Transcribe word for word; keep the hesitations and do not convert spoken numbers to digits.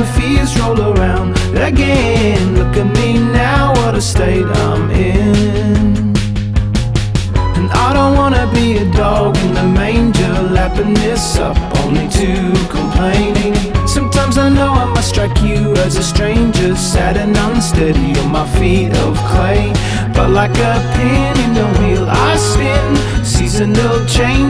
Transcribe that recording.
when fears roll around again. Look at me now, what a state I'm in. And I don't wanna be a dog in the manger, lapping this up only to complaining. Sometimes I know I must strike you as a stranger, sad and unsteady on my feet of clay. But like a pin in the wheel I spin, seasonal change